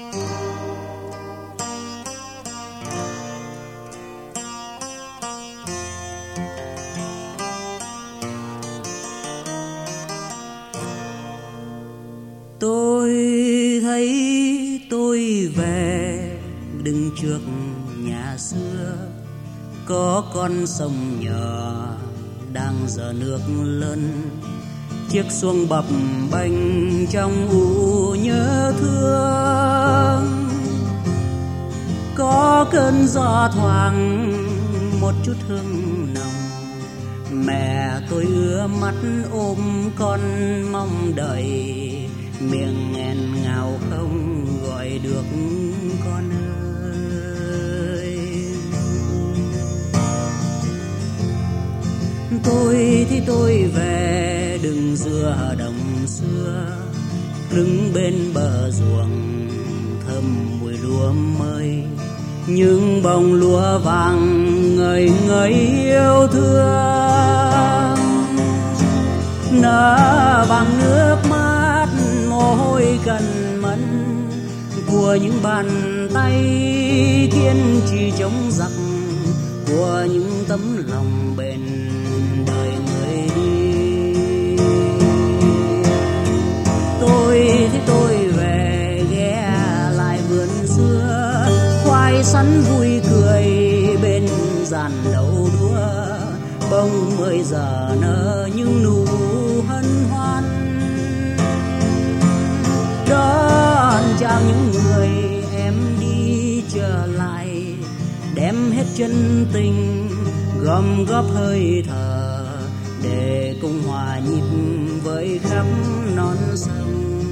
Tôi thấy tôi về đứng trước nhà xưa, có con sông nhỏ đang dở nước lớn, chiếc xuồng bập bênh trong u nhớ thương. Có cơn gió thoảng một chút hương nồng, mẹ tôi ứa mắt ôm con mong đợi, miệng nghẹn ngào không gọi được con ơi. Tôi thì tôi về đừng dừa đồng xưa, đứng bên bờ ruộng thơm mùi lúa mới, những bông lúa vàng ngời ngời yêu thương, nở bằng nước mắt mồ hôi cần mẫn của những bàn tay kiên trì chống giặc, của những tấm lòng bền đời người đi. Tôi thì tôi về ghé lại vườn xưa, khoai sắn vui cười bên dàn đầu đũa, bông mới giờ nở những nụ hân hoan, đón chào những người em đi trở lại, đem hết chân tình gom góp hơi thở để cùng hòa nhịp với khắp non sông.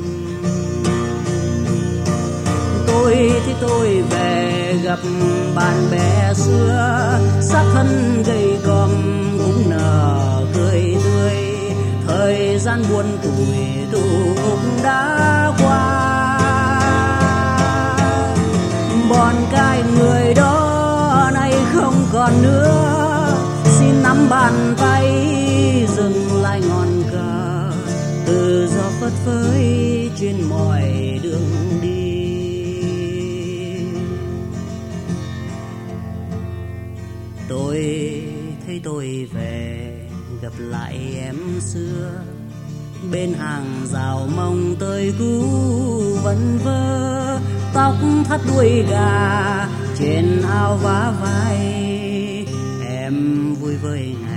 Tôi thì tôi về gặp bạn bè xưa, xác thân gầy còm cũng nở cười tươi, thời gian buồn tủi tụ cũng đã qua. Bọn cai người đó nay không còn nữa, xin nắm bàn tay dừng lại ngọn cờ, tự do phất phới trên mọi đường đi. Tôi thấy tôi về gặp lại em xưa, bên hàng rào mong tơi cú vần vơ, tóc thắt đuôi gà trên áo vá vai, em vui với